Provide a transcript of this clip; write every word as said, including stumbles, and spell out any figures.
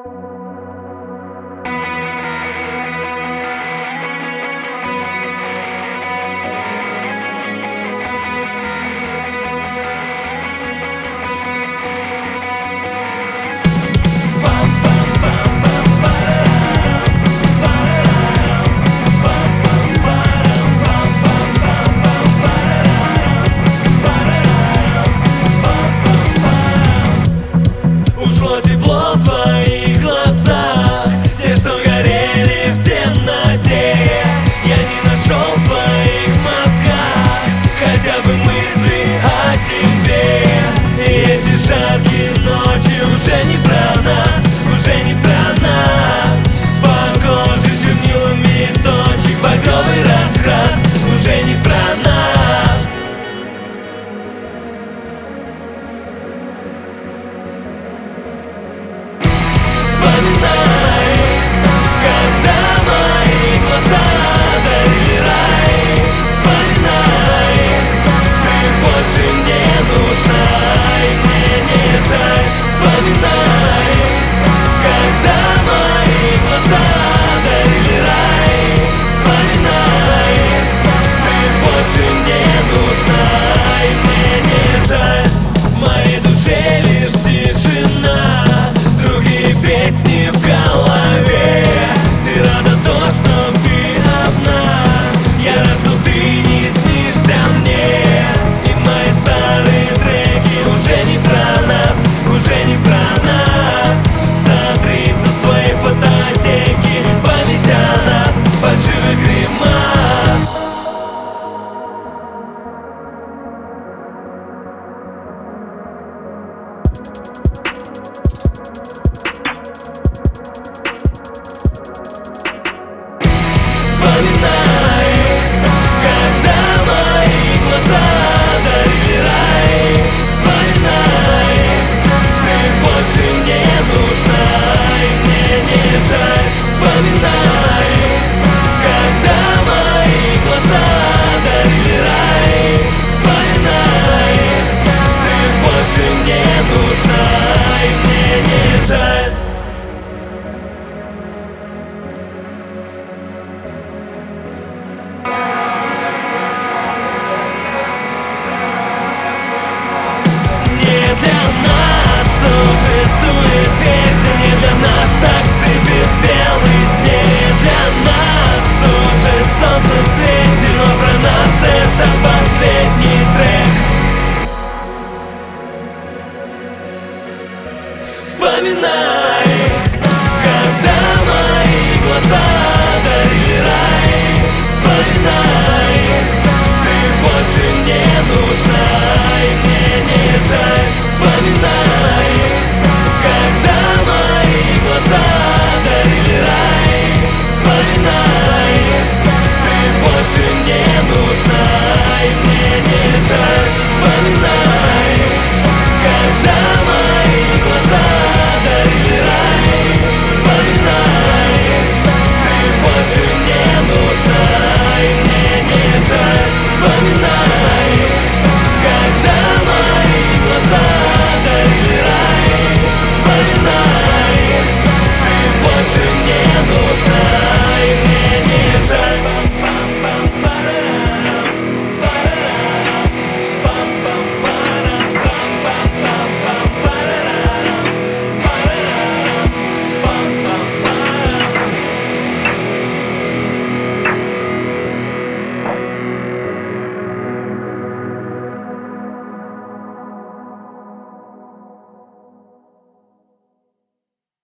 Ушло тепло в твоих глазах, те, что горели в темноте. Я не нашел в твоих мозгах хотя бы мысли о тебе. И эти жаркие ночи уже не про нас, уже не про нас. По коже чернилами точек багровый раскрас, уже не про нас. Вспоминай, когда мои глаза дарили рай. Вспоминай, ты больше не нужна, и мне не жаль. Вспоминай, когда мои глаза дарили рай. Вспоминай, ты больше не нужна, и мне не жаль. В моей душе лишь тишина, другие песни в голове. Ты рада то, что ты одна. Я рад, что ты не снишься мне. И мои старые треки уже не про нас, уже не про нас. Смотри со своей фототеки, память о нас, фальшивый гримас. Вспоминай, когда мои глаза дарили рай. Вспоминай, ты больше не нужна, и мне не жаль. Вспоминай, когда мои глаза дарили рай. Вспоминай, ты больше не нужна, и мне не жаль. Не для нас уже дует ветер, не для нас так сыпет белый снег. Для нас уже солнце светит, но про нас это последний трек. Вспоминай, когда мои глаза дарили рай. Вспоминай.